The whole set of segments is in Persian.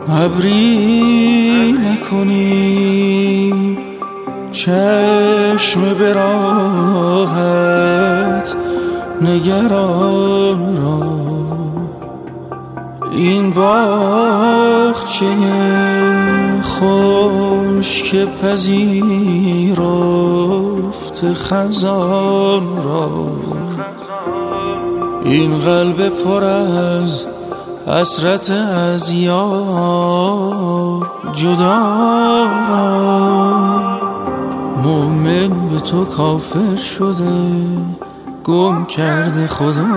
ابری نکنی چشم به راحت نگران را، این باغچه خشک پذیرفت خزان را، این قلب پر از حسرت از یار جدا را، مومن به تو کافر شده گم کرده خدا.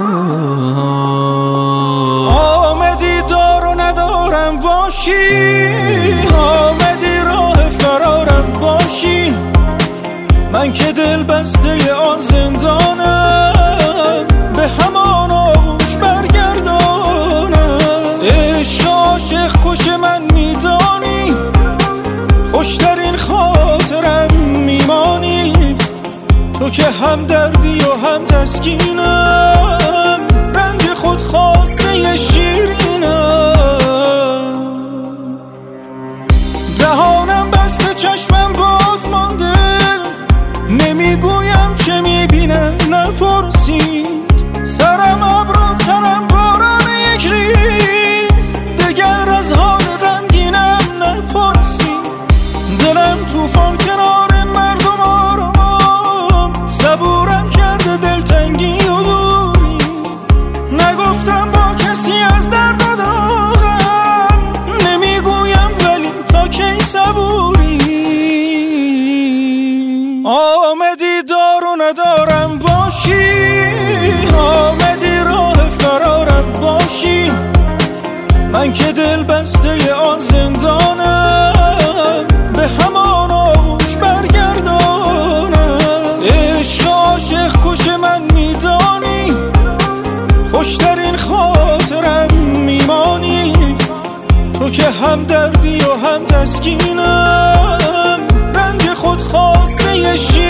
آمدی دار و ندارم باشی، آمدی راه فرارم باشی، من که دل بسته آن زندانم به همان آغوش برگردانم. عشق عاشق کش من میدانی، خوشترین خاطرم میمانی، تو که هم دردی و هم تسکینم، رنج خود خواسته شیرینم. دهانم بسته چشمم باز مانده، نمیگویم چه میبینم نپرسید، سرم ابر و تنم باران یک ریز، دگر از حال غمگینم نپرسید. دلم طوفان کنار مردم آرام، صبورم کرده دلتنگی و دوری، نگفتم با کسی از درد و داغم، نمیگویم ولی تا کی صبوری. آمدی دار و ندارم باشی، آمدی راه فرارم باشی، من که دل بسته آن زندانم به همان آغوش برگردانم. عشق عاشق کش من میدانی، خوشترین خاطرم میمانی، تو که هم دردی و هم تسکینم، رنج خود خواسته شیرینم.